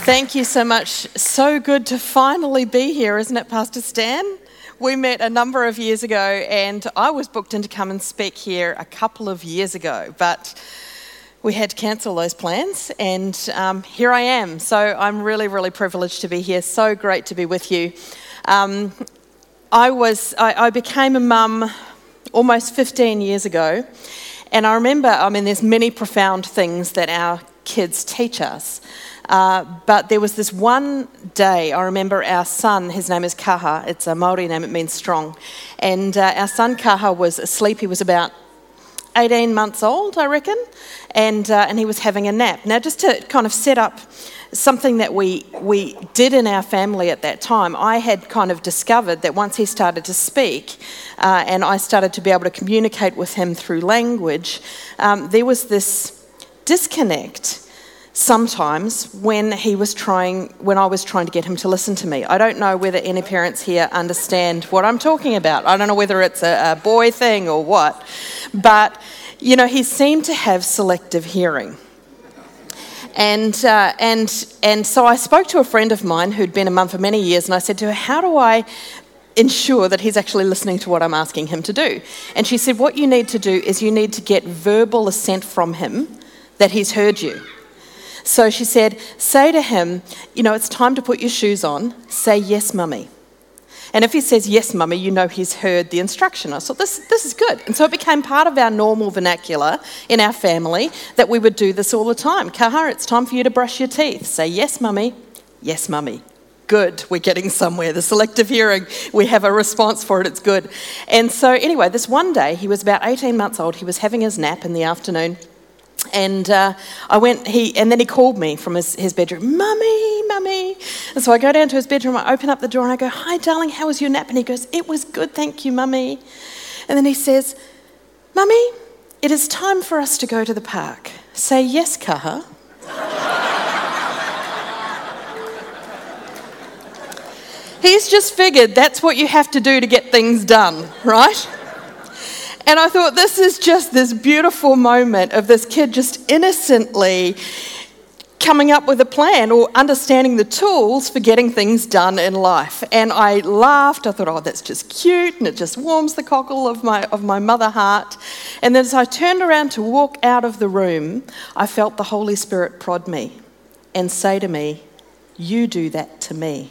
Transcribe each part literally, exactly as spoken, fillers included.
Thank you so much. So good to finally be here, isn't it, Pastor Stan? We met a number of years ago and I was booked in to come and speak here a couple of years ago, but we had to cancel those plans and um, here I am. So I'm really, really privileged to be here. So great to be with you. Um, I was, I, I became a mum almost fifteen years ago, and I remember, I mean, there's many profound things that our kids teach us. Uh, but there was this one day, I remember our son, his name is Kaha, it's a Māori name, it means strong, and uh, our son Kaha was asleep. He was about eighteen months old, I reckon, and uh, and he was having a nap. Now, just to kind of set up something that we we did in our family at that time, I had kind of discovered that once he started to speak, uh, and I started to be able to communicate with him through language, um, there was this disconnect sometimes when he was trying, when I was trying to get him to listen to me. I don't know whether any parents here understand what I'm talking about. I don't know whether it's a, a boy thing or what, but, you know, he seemed to have selective hearing. And uh, and and so I spoke to a friend of mine who'd been a mum for many years, and I said to her, how do I ensure that he's actually listening to what I'm asking him to do? And she said, what you need to do is you need to get verbal assent from him that he's heard you. So she said, say to him, you know, it's time to put your shoes on. Say, yes, mummy. And if he says, yes, mummy, you know he's heard the instruction. I thought, this, this is good. And so it became part of our normal vernacular in our family that we would do this all the time. Kaha, it's time for you to brush your teeth. Say, yes, mummy. Yes, mummy. Good, we're getting somewhere. The selective hearing, we have a response for it, it's good. And so anyway, this one day, he was about eighteen months old. He was having his nap in the afternoon. And uh, I went, he, and then he called me from his, his bedroom, mummy, mummy. And so I go down to his bedroom, I open up the door and I go, hi, darling, how was your nap? And he goes, it was good, thank you, mummy. And then he says, mummy, it is time for us to go to the park. Say yes, Kaha. He's just figured that's what you have to do to get things done, right? And I thought, this is just this beautiful moment of this kid just innocently coming up with a plan or understanding the tools for getting things done in life. And I laughed. I thought, oh, that's just cute, and it just warms the cockle of my of my mother heart. And then as I turned around to walk out of the room, I felt the Holy Spirit prod me and say to me, you do that to me.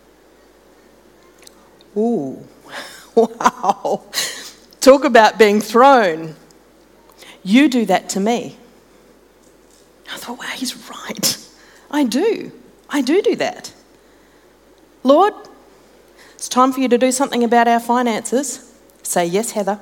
Ooh, wow. Talk about being thrown. You do that to me. I thought, wow, he's right. I do. I do do that. Lord, it's time for you to do something about our finances. Say, yes, Heather.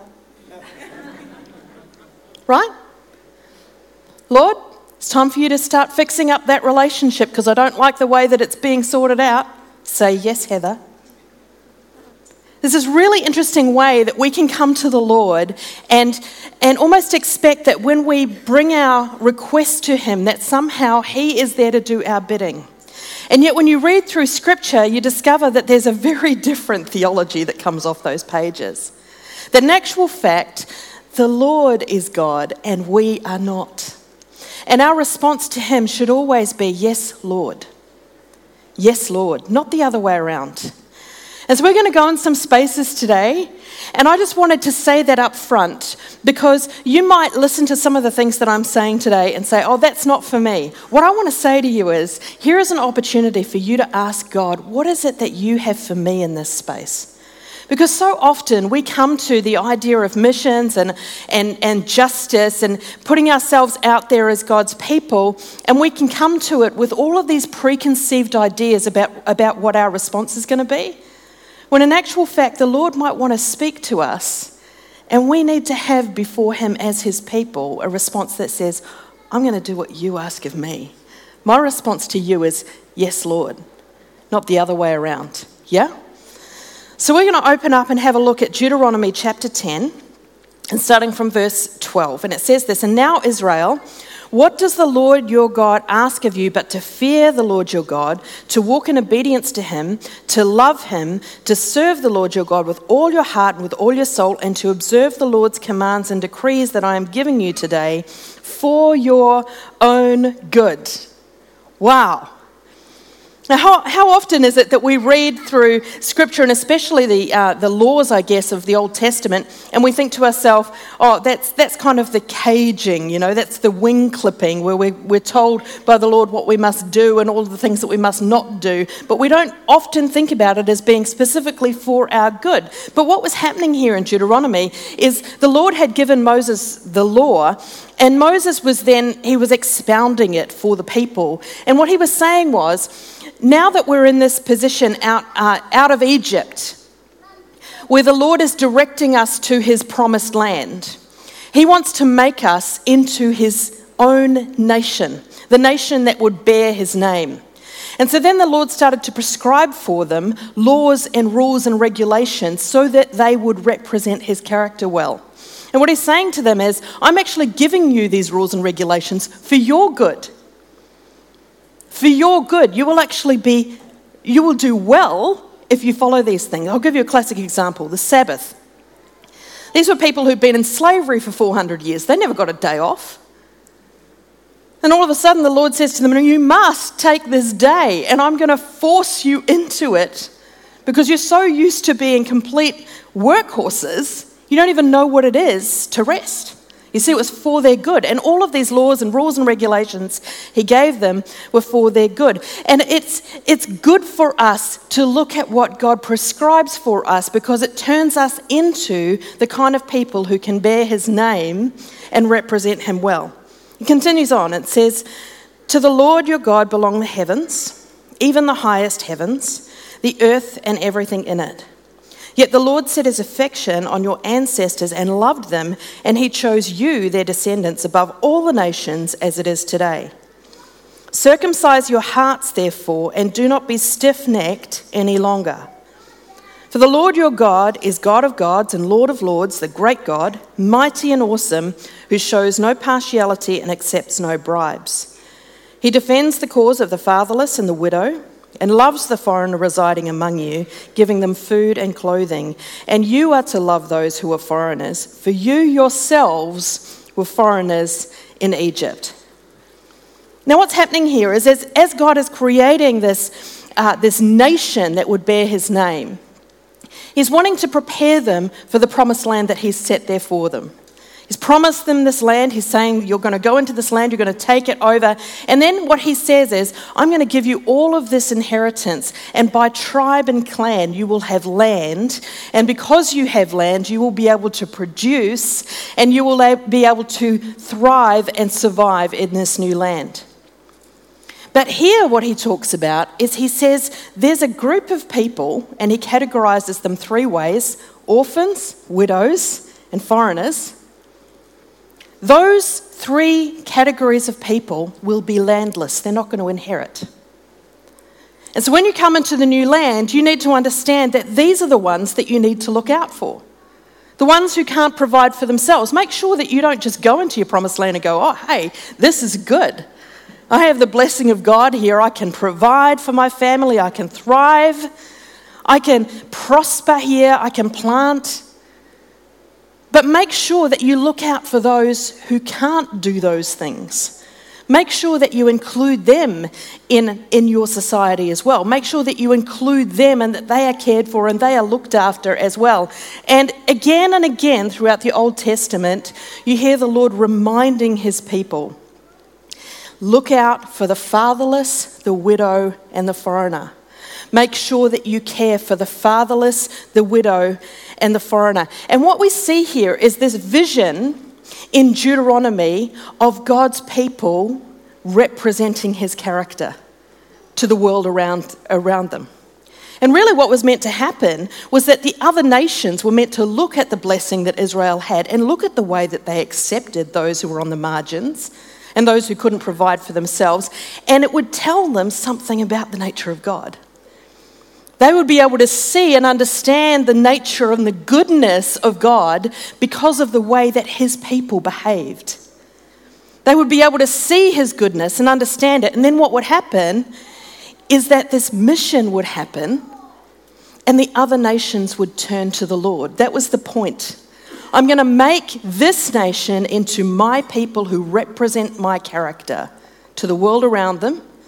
Right? Lord, it's time for you to start fixing up that relationship because I don't like the way that it's being sorted out. Say, yes, Heather. There's this really interesting way that we can come to the Lord and, and almost expect that when we bring our request to him, that somehow he is there to do our bidding. And yet when you read through Scripture, you discover that there's a very different theology that comes off those pages. That in actual fact, the Lord is God and we are not. And our response to him should always be, yes, Lord. Yes, Lord. Not the other way around. And so we're going to go in some spaces today, and I just wanted to say that up front because you might listen to some of the things that I'm saying today and say, oh, that's not for me. What I want to say to you is, here is an opportunity for you to ask God, what is it that you have for me in this space? Because so often we come to the idea of missions and, and, and justice and putting ourselves out there as God's people, and we can come to it with all of these preconceived ideas about, about what our response is going to be. When in actual fact, the Lord might want to speak to us, and we need to have before him as his people a response that says, I'm going to do what you ask of me. My response to you is, yes, Lord, not the other way around. Yeah? So we're going to open up and have a look at Deuteronomy chapter ten, and starting from verse twelve. And it says this, and now Israel, what does the Lord your God ask of you but to fear the Lord your God, to walk in obedience to him, to love him, to serve the Lord your God with all your heart and with all your soul, and to observe the Lord's commands and decrees that I am giving you today for your own good. Wow. Now, how, how often is it that we read through Scripture, and especially the uh, the laws, I guess, of the Old Testament, and we think to ourselves, oh, that's that's kind of the caging, you know, that's the wing clipping, where we're, we're told by the Lord what we must do and all of the things that we must not do, but we don't often think about it as being specifically for our good. But what was happening here in Deuteronomy is the Lord had given Moses the law, and Moses was then, he was expounding it for the people. And what he was saying was, now that we're in this position out, uh, out of Egypt, where the Lord is directing us to his promised land, he wants to make us into his own nation, the nation that would bear his name. And so then the Lord started to prescribe for them laws and rules and regulations so that they would represent his character well. And what he's saying to them is, I'm actually giving you these rules and regulations for your good. For your good. You will actually be, you will do well if you follow these things. I'll give you a classic example, the Sabbath. These were people who'd been in slavery for four hundred years. They never got a day off. And all of a sudden the Lord says to them, you must take this day, and I'm going to force you into it because you're so used to being complete workhorses, you don't even know what it is to rest. You see, it was for their good. And all of these laws and rules and regulations he gave them were for their good. And it's it's good for us to look at what God prescribes for us, because it turns us into the kind of people who can bear his name and represent him well. It continues on. It says, to the Lord your God belong the heavens, even the highest heavens, the earth and everything in it. Yet the Lord set his affection on your ancestors and loved them, and he chose you, their descendants, above all the nations as it is today. Circumcise your hearts, therefore, and do not be stiff-necked any longer. For the Lord your God is God of gods and Lord of lords, the great God, mighty and awesome, who shows no partiality and accepts no bribes. He defends the cause of the fatherless and the widow, and loves the foreigner residing among you, giving them food and clothing. And you are to love those who are foreigners, for you yourselves were foreigners in Egypt. Now what's happening here is as, as God is creating this, uh, this nation that would bear his name, he's wanting to prepare them for the promised land that he's set there for them. He's promised them this land. He's saying, you're going to go into this land, you're going to take it over. And then what he says is, I'm going to give you all of this inheritance, and by tribe and clan you will have land. And because you have land, you will be able to produce, and you will be able to thrive and survive in this new land. But here what he talks about is, he says there's a group of people, and he categorizes them three ways: orphans, widows, and foreigners. Those three categories of people will be landless. They're not going to inherit. And so when you come into the new land, you need to understand that these are the ones that you need to look out for. The ones who can't provide for themselves. Make sure that you don't just go into your promised land and go, oh, hey, this is good. I have the blessing of God here. I can provide for my family. I can thrive. I can prosper here. I can plant. But make sure that you look out for those who can't do those things. Make sure that you include them in, in your society as well. Make sure that you include them and that they are cared for and they are looked after as well. And again and again throughout the Old Testament, you hear the Lord reminding his people, look out for the fatherless, the widow, and the foreigner. Make sure that you care for the fatherless, the widow, and the foreigner. And what we see here is this vision in Deuteronomy of God's people representing his character to the world around, around them. And really what was meant to happen was that the other nations were meant to look at the blessing that Israel had and look at the way that they accepted those who were on the margins and those who couldn't provide for themselves, and it would tell them something about the nature of God. They would be able to see and understand the nature and the goodness of God because of the way that his people behaved. They would be able to see his goodness and understand it. And then what would happen is that this mission would happen and the other nations would turn to the Lord. That was the point. I'm going to make this nation into my people who represent my character to the world around them.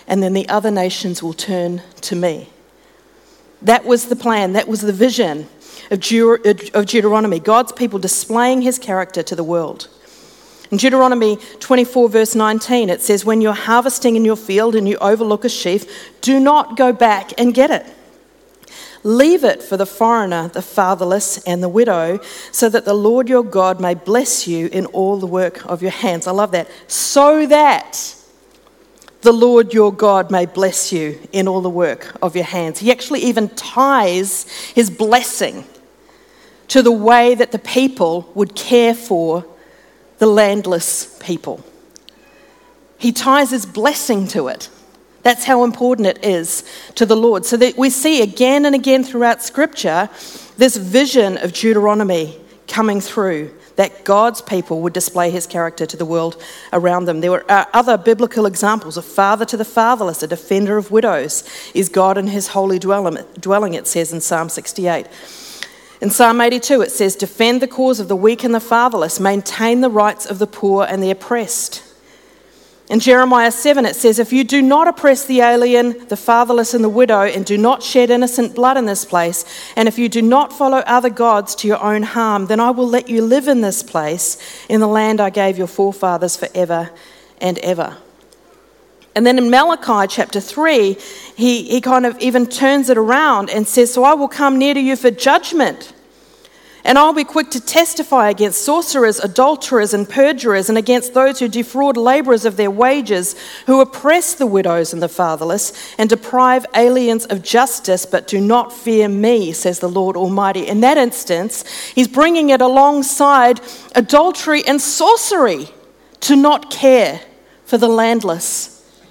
and then the other nations will turn to me. That was the plan, that was the vision of Deuteronomy, God's people displaying his character to the world. In Deuteronomy twenty-four verse nineteen, it says, when you're harvesting in your field and you overlook a sheaf, do not go back and get it. Leave it for the foreigner, the fatherless, and the widow, so that the Lord your God may bless you in all the work of your hands. I love that. So that the Lord your God may bless you in all the work of your hands. He actually even ties his blessing to the way that the people would care for the landless people. He ties his blessing to it. That's how important it is to the Lord. So that we see again and again throughout Scripture this vision of Deuteronomy coming through, that God's people would display his character to the world around them. There were uh, other biblical examples. A father to the fatherless, a defender of widows, is God in his holy dwelling, it says in Psalm sixty-eight. In Psalm eighty-two, it says, defend the cause of the weak and the fatherless, maintain the rights of the poor and the oppressed. In Jeremiah seven, it says, if you do not oppress the alien, the fatherless and the widow, and do not shed innocent blood in this place, and if you do not follow other gods to your own harm, then I will let you live in this place, in the land I gave your forefathers forever and ever. And then in Malachi chapter three, he, he kind of even turns it around and says, so I will come near to you for judgment, and I'll be quick to testify against sorcerers, adulterers, and perjurers, and against those who defraud labourers of their wages, who oppress the widows and the fatherless, and deprive aliens of justice, but do not fear me, says the Lord Almighty. In that instance, he's bringing it alongside adultery and sorcery, to not care for the landless,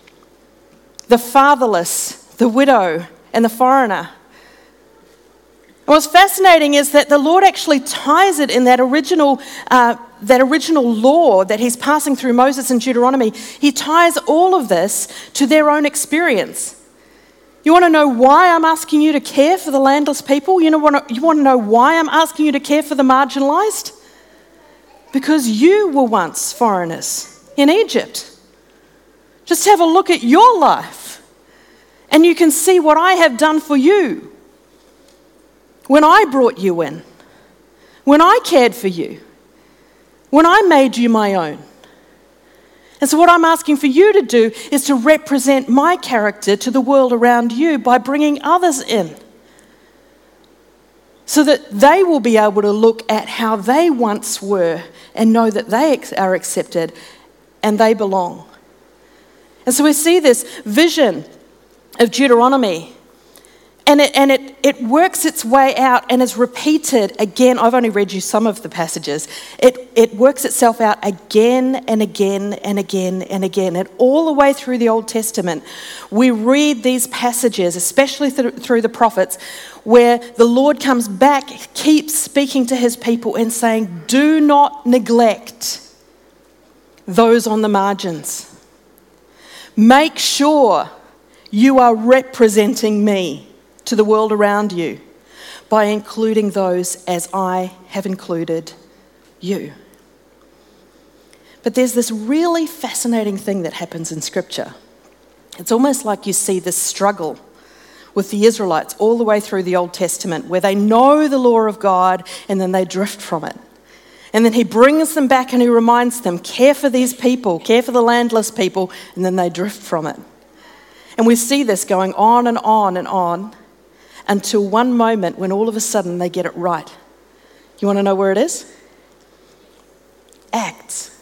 the fatherless, the widow, and the foreigner. And what's fascinating is that the Lord actually ties it in that original, uh, that original law that he's passing through Moses and Deuteronomy. He ties all of this to their own experience. You want to know why I'm asking you to care for the landless people? You know, want to, you want to know why I'm asking you to care for the marginalised? Because you were once foreigners in Egypt. Just have a look at your life, and you can see what I have done for you. When I brought you in, when I cared for you, when I made you my own. And so what I'm asking for you to do is to represent my character to the world around you by bringing others in, so that they will be able to look at how they once were and know that they are accepted and they belong. And so we see this vision of Deuteronomy, and it and it, it works its way out and is repeated again. I've only read you some of the passages. It, it works itself out again and again and again and again. And all the way through the Old Testament, we read these passages, especially th- through the prophets, where the Lord comes back, keeps speaking to his people and saying, do not neglect those on the margins. Make sure you are representing me to the world around you by including those as I have included you. But there's this really fascinating thing that happens in Scripture. It's almost like you see this struggle with the Israelites all the way through the Old Testament, where they know the law of God and then they drift from it. And then he brings them back and he reminds them, care for these people, care for the landless people, and then they drift from it. And we see this going on and on and on until one moment when all of a sudden they get it right. You want to know where it is? Acts.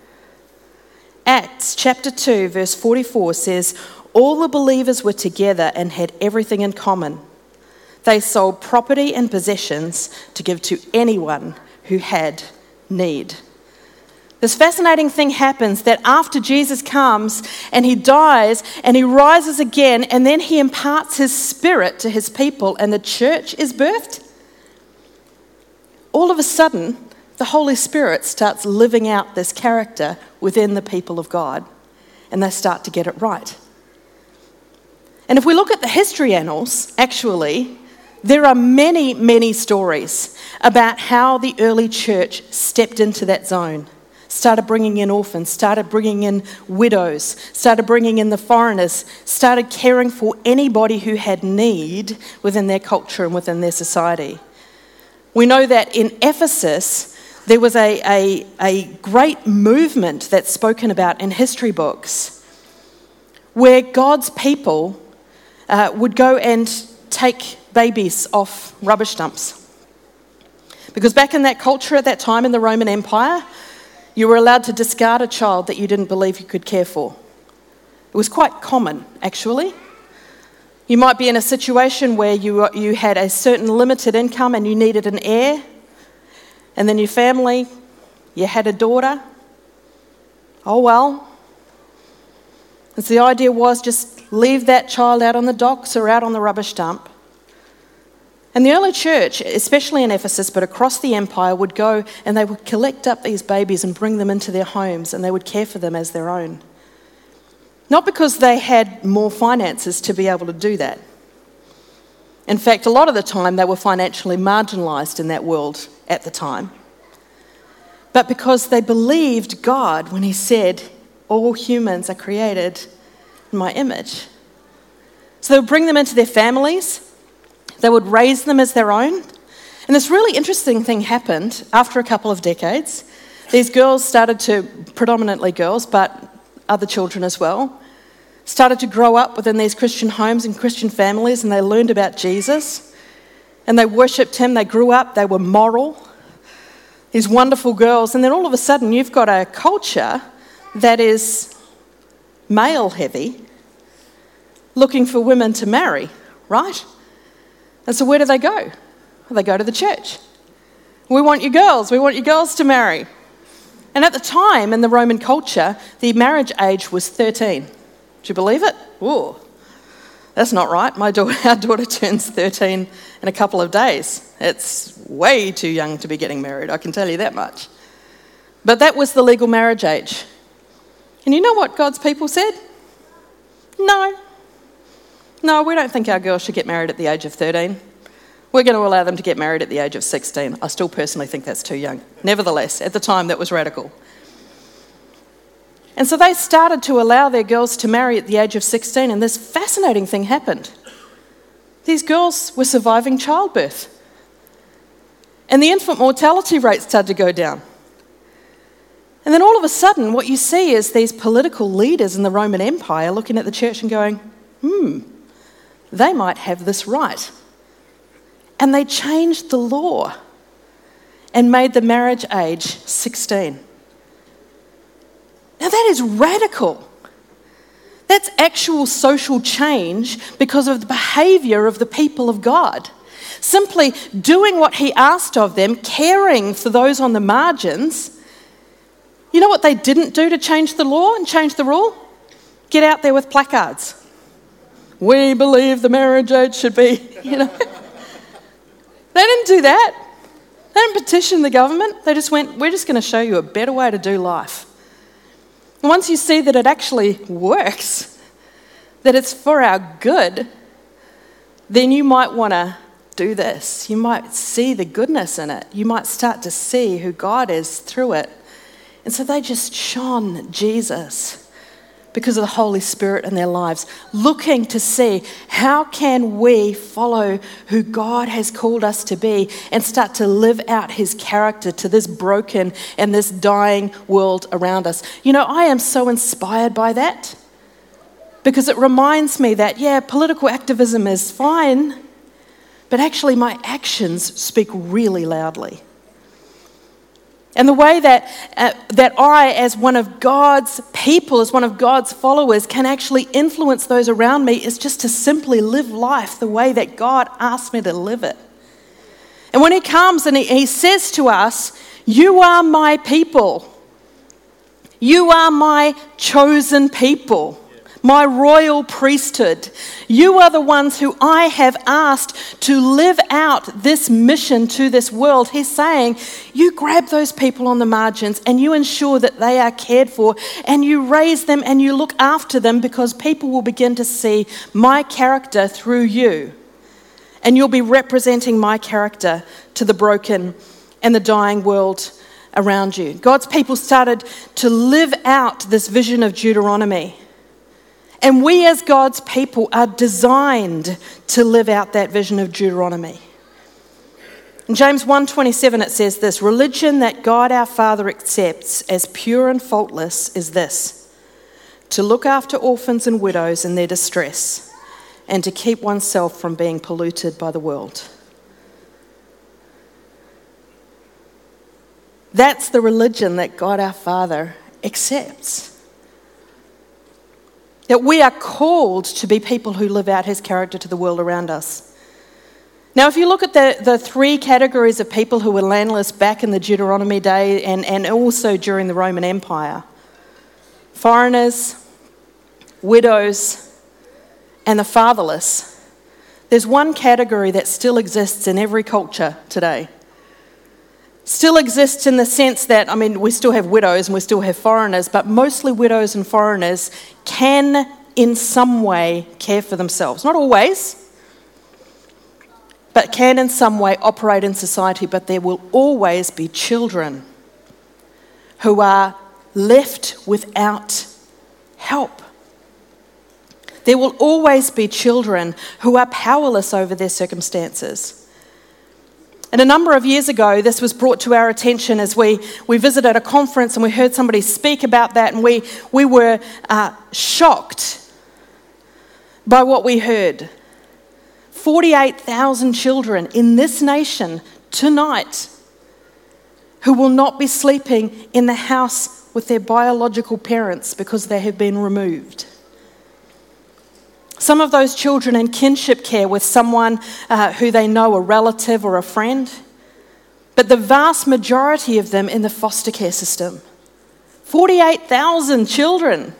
Acts chapter two, verse forty-four says, all the believers were together and had everything in common. They sold property and possessions to give to anyone who had need. This fascinating thing happens that after Jesus comes and he dies and he rises again, and then he imparts his spirit to his people and the church is birthed. All of a sudden, the Holy Spirit starts living out this character within the people of God, and they start to get it right. And if we look at the history annals, actually, there are many, many stories about how the early church stepped into that zone. started bringing in orphans, started bringing in widows, started bringing in the foreigners, started caring for anybody who had need within their culture and within their society. We know that in Ephesus, there was a, a, a great movement that's spoken about in history books where God's people uh, would go and take babies off rubbish dumps. Because back in that culture at that time in the Roman Empire, you were allowed to discard a child that you didn't believe you could care for. It was quite common, actually. You might be in a situation where you, you had a certain limited income and you needed an heir, and then your family, you had a daughter. Oh well. And so the idea was just leave that child out on the docks or out on the rubbish dump. And the early church, especially in Ephesus, but across the empire, would go and they would collect up these babies and bring them into their homes, and they would care for them as their own. Not because they had more finances to be able to do that. In fact, a lot of the time they were financially marginalised in that world at the time. But because they believed God when he said, all humans are created in my image. So they would bring them into their families. They would raise them as their own. And this really interesting thing happened after a couple of decades. These girls started to, predominantly girls, but other children as well, started to grow up within these Christian homes and Christian families, and they learned about Jesus. And they worshipped him. They grew up. They were moral. These wonderful girls. And then all of a sudden you've got a culture that is male-heavy, looking for women to marry, right? And so where do they go? Well, they go to the church. We want you girls. We want you girls to marry. And at the time in the Roman culture, the marriage age was thirteen. Do you believe it? Ooh, that's not right. My daughter, our daughter turns thirteen in a couple of days. It's way too young to be getting married, I can tell you that much. But that was the legal marriage age. And you know what God's people said? No. No, we don't think our girls should get married at the age of thirteen. We're going to allow them to get married at the age of sixteen. I still personally think that's too young. Nevertheless, at the time, that was radical. And so they started to allow their girls to marry at the age of sixteen, and this fascinating thing happened. These girls were surviving childbirth. And the infant mortality rate started to go down. And then all of a sudden, what you see is these political leaders in the Roman Empire looking at the church and going, hmm, they might have this right. And they changed the law and made the marriage age sixteen. Now that is radical. That's actual social change because of the behaviour of the people of God. Simply doing what he asked of them, caring for those on the margins. You know what they didn't do to change the law and change the rule? Get out there with placards. We believe the marriage age should be, you know. They didn't do that. They didn't petition the government. They just went, we're just going to show you a better way to do life. And once you see that it actually works, that it's for our good, then you might want to do this. You might see the goodness in it. You might start to see who God is through it. And so they just shone Jesus because of the Holy Spirit in their lives, looking to see how can we follow who God has called us to be and start to live out his character to this broken and this dying world around us. You know, I am so inspired by that because it reminds me that, yeah, political activism is fine, but actually my actions speak really loudly. And the way that uh, that I, as one of God's people, as one of God's followers, can actually influence those around me is just to simply live life the way that God asked me to live it. And when he comes and he, he says to us, you are my people. You are my chosen people. My royal priesthood. You are the ones who I have asked to live out this mission to this world. He's saying, you grab those people on the margins and you ensure that they are cared for and you raise them and you look after them because people will begin to see my character through you. And you'll be representing my character to the broken and the dying world around you. God's people started to live out this vision of Deuteronomy. And we as God's people are designed to live out that vision of Deuteronomy. In James one twenty-seven it says this, religion that God our Father accepts as pure and faultless is this, to look after orphans and widows in their distress and to keep oneself from being polluted by the world. That's the religion that God our Father accepts. That we are called to be people who live out his character to the world around us. Now, if you look at the, the three categories of people who were landless back in the Deuteronomy day and, and also during the Roman Empire, foreigners, widows, and the fatherless, there's one category that still exists in every culture today. Still exists in the sense that, I mean, we still have widows and we still have foreigners, but mostly widows and foreigners can in some way care for themselves. Not always, but can in some way operate in society. But there will always be children who are left without help. There will always be children who are powerless over their circumstances. And a number of years ago, this was brought to our attention as we, we visited a conference and we heard somebody speak about that, and we, we were uh, shocked by what we heard. forty-eight thousand children in this nation tonight who will not be sleeping in the house with their biological parents because they have been removed. Some of those children in kinship care with someone uh, who they know, a relative or a friend, but the vast majority of them in the foster care system. forty-eight thousand children.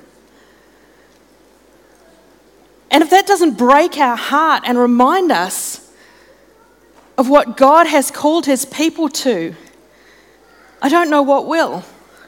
And if that doesn't break our heart and remind us of what God has called his people to, I don't know what will.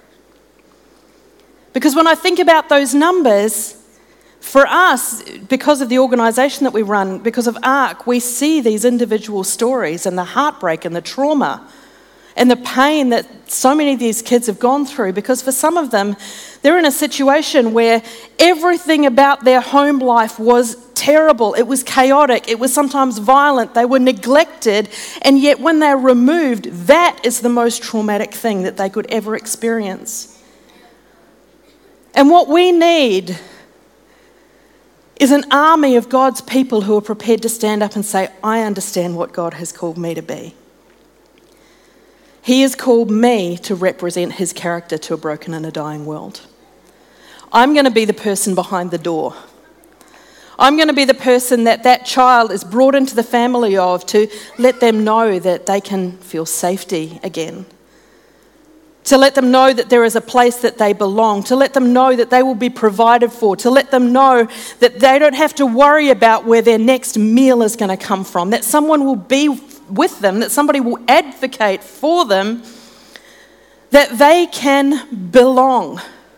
Because when I think about those numbers, for us, because of the organisation that we run, because of ARC, we see these individual stories and the heartbreak and the trauma and the pain that so many of these kids have gone through, because for some of them, they're in a situation where everything about their home life was terrible. It was chaotic. It was sometimes violent. They were neglected. And yet when they're removed, that is the most traumatic thing that they could ever experience. And what we need is an army of God's people who are prepared to stand up and say, I understand what God has called me to be. He has called me to represent his character to a broken and a dying world. I'm going to be the person behind the door. I'm going to be the person that that child is brought into the family of, to let them know that they can feel safety again. To let them know that there is a place that they belong, to let them know that they will be provided for, to let them know that they don't have to worry about where their next meal is going to come from, that someone will be with them, that somebody will advocate for them, that they can belong.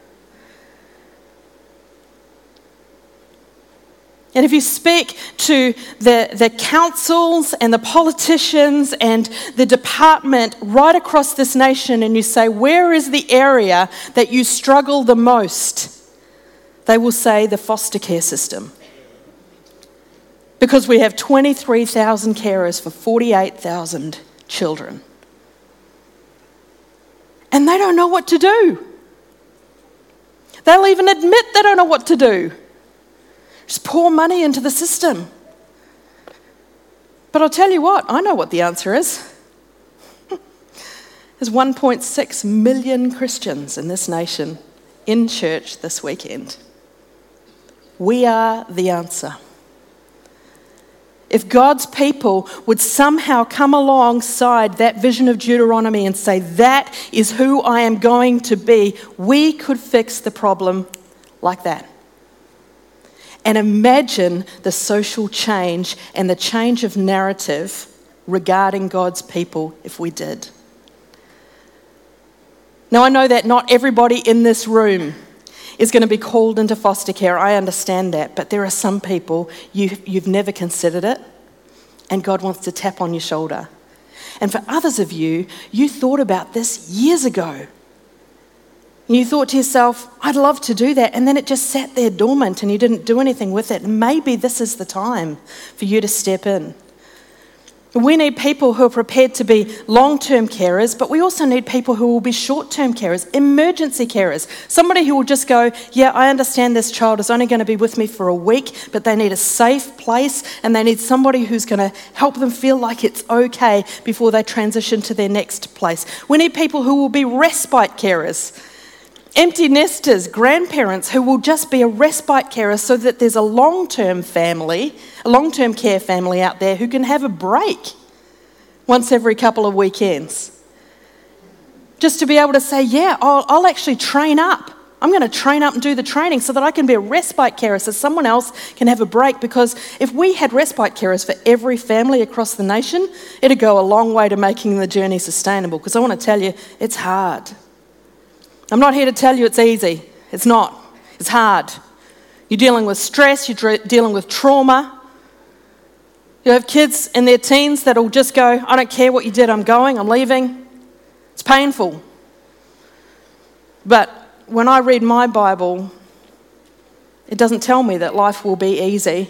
And if you speak to the, the councils and the politicians and the department right across this nation and you say, where is the area that you struggle the most? They will say the foster care system. Because we have twenty-three thousand carers for forty-eight thousand children. And they don't know what to do. They'll even admit they don't know what to do. Just pour money into the system. But I'll tell you what, I know what the answer is. There's one point six million Christians in this nation in church this weekend. We are the answer. If God's people would somehow come alongside that vision of Deuteronomy and say, that is who I am going to be, we could fix the problem like that. And imagine the social change and the change of narrative regarding God's people if we did. Now, I know that not everybody in this room is going to be called into foster care. I understand that. But there are some people, you, you've never considered it, and God wants to tap on your shoulder. And for others of you, you thought about this years ago. And you thought to yourself, I'd love to do that. And then it just sat there dormant and you didn't do anything with it. And maybe this is the time for you to step in. We need people who are prepared to be long-term carers, but we also need people who will be short-term carers, emergency carers. Somebody who will just go, yeah, I understand this child is only going to be with me for a week, but they need a safe place and they need somebody who's going to help them feel like it's okay before they transition to their next place. We need people who will be respite carers. Empty nesters, grandparents who will just be a respite carer so that there's a long-term family, a long-term care family out there who can have a break once every couple of weekends. Just to be able to say, yeah, I'll, I'll actually train up. I'm going to train up and do the training so that I can be a respite carer so someone else can have a break, because if we had respite carers for every family across the nation, it'd go a long way to making the journey sustainable, because I want to tell you, it's hard. I'm not here to tell you it's easy. It's not. It's hard. You're dealing with stress. You're dealing with trauma. You have kids in their teens that'll just go, I don't care what you did, I'm going, I'm leaving. It's painful. But when I read my Bible, it doesn't tell me that life will be easy.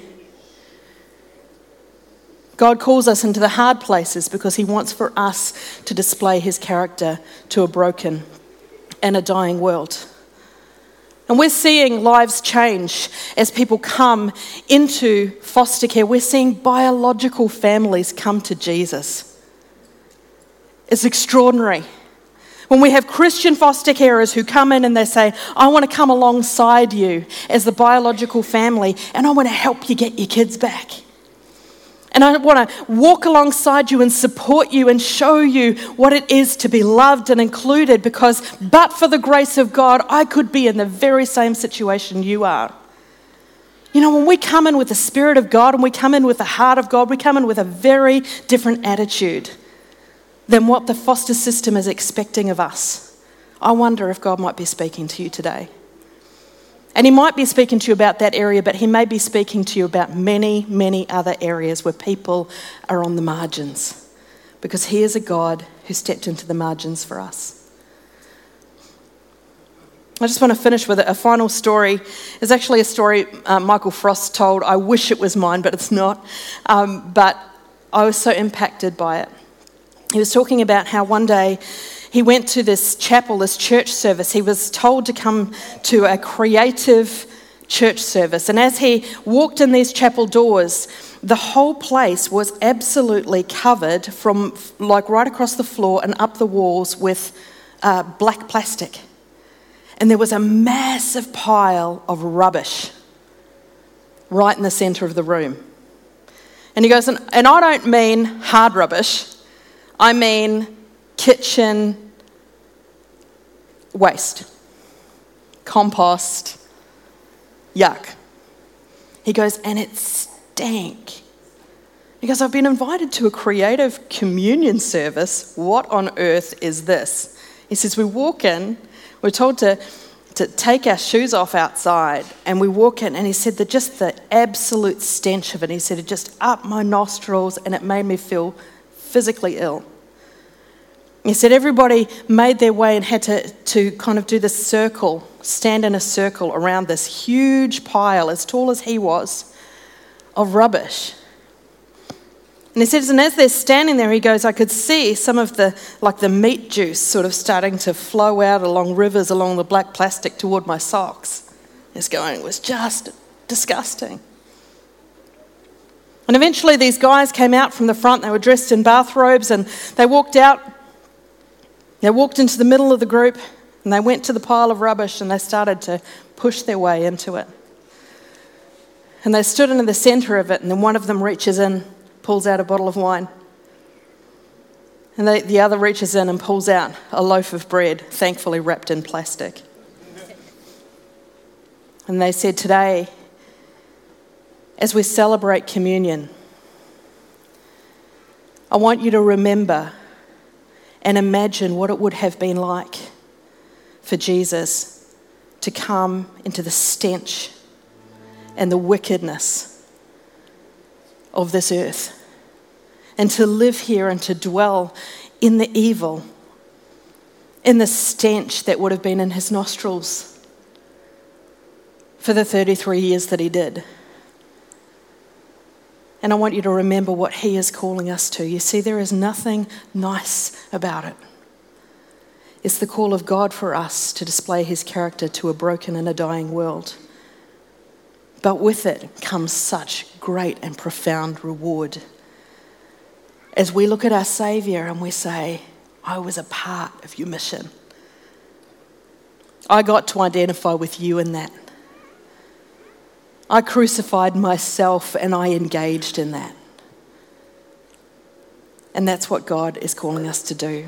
God calls us into the hard places because he wants for us to display his character to a broken and a dying world. And we're seeing lives change as people come into foster care. We're seeing biological families come to Jesus. It's extraordinary. When we have Christian foster carers who come in and they say, I want to come alongside you as the biological family and I want to help you get your kids back. And I want to walk alongside you and support you and show you what it is to be loved and included, because but for the grace of God, I could be in the very same situation you are. You know, when we come in with the Spirit of God and we come in with the heart of God, we come in with a very different attitude than what the foster system is expecting of us. I wonder if God might be speaking to you today. And he might be speaking to you about that area, but he may be speaking to you about many, many other areas where people are on the margins, because he is a God who stepped into the margins for us. I just want to finish with a final story. It's actually a story uh, Michael Frost told. I wish it was mine, but it's not. Um, but I was so impacted by it. He was talking about how one day he went to this chapel, this church service. He was told to come to a creative church service. And as he walked in these chapel doors, the whole place was absolutely covered from like right across the floor and up the walls with uh, black plastic. And there was a massive pile of rubbish right in the centre of the room. And he goes, and, and I don't mean hard rubbish. I mean kitchen waste, compost, yuck. He goes, and it stank. He goes, I've been invited to a creative communion service. What on earth is this? He says, we walk in, we're told to, to take our shoes off outside, and we walk in, and he said that just the absolute stench of it, he said it just up my nostrils, and it made me feel physically ill. He said everybody made their way and had to, to kind of do this circle, stand in a circle around this huge pile, as tall as he was, of rubbish. And he says, and as they're standing there, he goes, I could see some of the, like the meat juice sort of starting to flow out along rivers along the black plastic toward my socks. He's going, it was just disgusting. And eventually these guys came out from the front. They were dressed in bathrobes and they walked out. They walked into the middle of the group and they went to the pile of rubbish and they started to push their way into it. And they stood in the centre of it, and then one of them reaches in, pulls out a bottle of wine. And they, the other reaches in and pulls out a loaf of bread, thankfully wrapped in plastic. And they said, today, as we celebrate communion, I want you to remember and imagine what it would have been like for Jesus to come into the stench and the wickedness of this earth and to live here and to dwell in the evil, in the stench that would have been in his nostrils for the thirty-three years that he did. And I want you to remember what he is calling us to. You see, there is nothing nice about it. It's the call of God for us to display his character to a broken and a dying world. But with it comes such great and profound reward. As we look at our Saviour and we say, I was a part of your mission. I got to identify with you in that. I crucified myself and I engaged in that. And that's what God is calling us to do.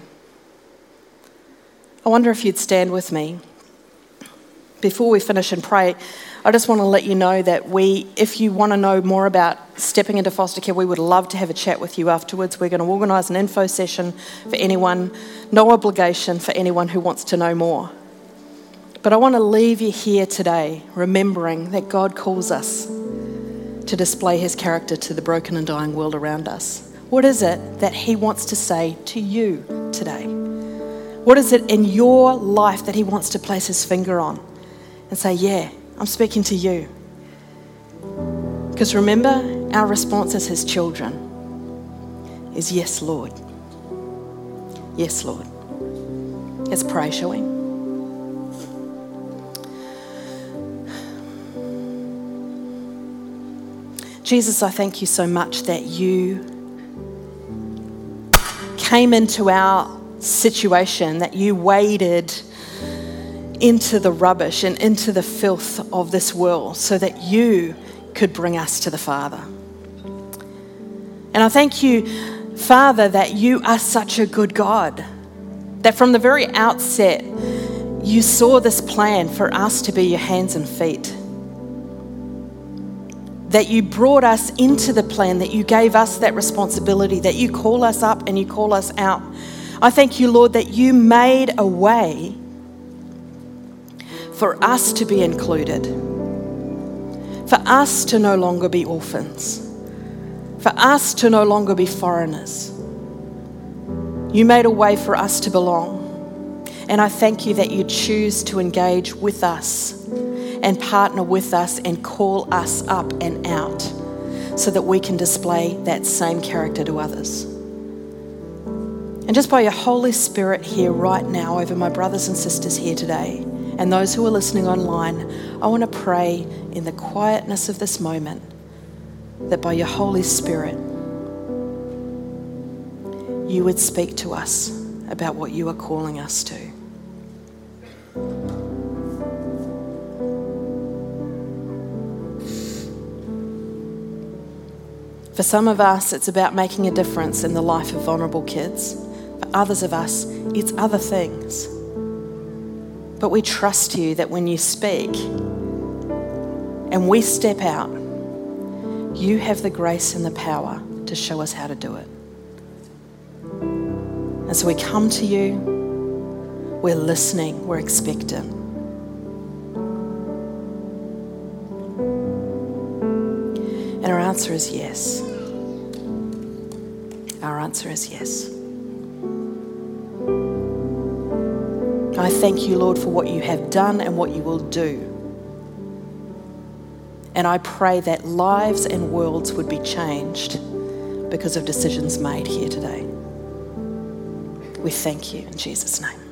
I wonder if you'd stand with me. Before we finish and pray, I just want to let you know that we, if you want to know more about stepping into foster care, we would love to have a chat with you afterwards. We're going to organise an info session for anyone, no obligation for anyone who wants to know more. But I want to leave you here today remembering that God calls us to display his character to the broken and dying world around us. What is it that he wants to say to you today? What is it in your life that he wants to place his finger on and say, yeah, I'm speaking to you? Because remember, our response as his children is yes, Lord. Yes, Lord. Let's pray, shall we? Jesus, I thank you so much that you came into our situation, that you waded into the rubbish and into the filth of this world so that you could bring us to the Father. And I thank you, Father, that you are such a good God, that from the very outset, you saw this plan for us to be your hands and feet. That you brought us into the plan, that you gave us that responsibility, that you call us up and you call us out. I thank you, Lord, that you made a way for us to be included, for us to no longer be orphans, for us to no longer be foreigners. You made a way for us to belong. And I thank you that you choose to engage with us and partner with us and call us up and out so that we can display that same character to others. And just by your Holy Spirit here right now over my brothers and sisters here today and those who are listening online, I want to pray in the quietness of this moment that by your Holy Spirit you would speak to us about what you are calling us to. For some of us, it's about making a difference in the life of vulnerable kids. For others of us, it's other things. But we trust you that when you speak and we step out, you have the grace and the power to show us how to do it. And so we come to you, we're listening, we're expectant. And our answer is yes. Our answer is yes. I thank you, Lord, for what you have done and what you will do. And I pray that lives and worlds would be changed because of decisions made here today. We thank you in Jesus' name.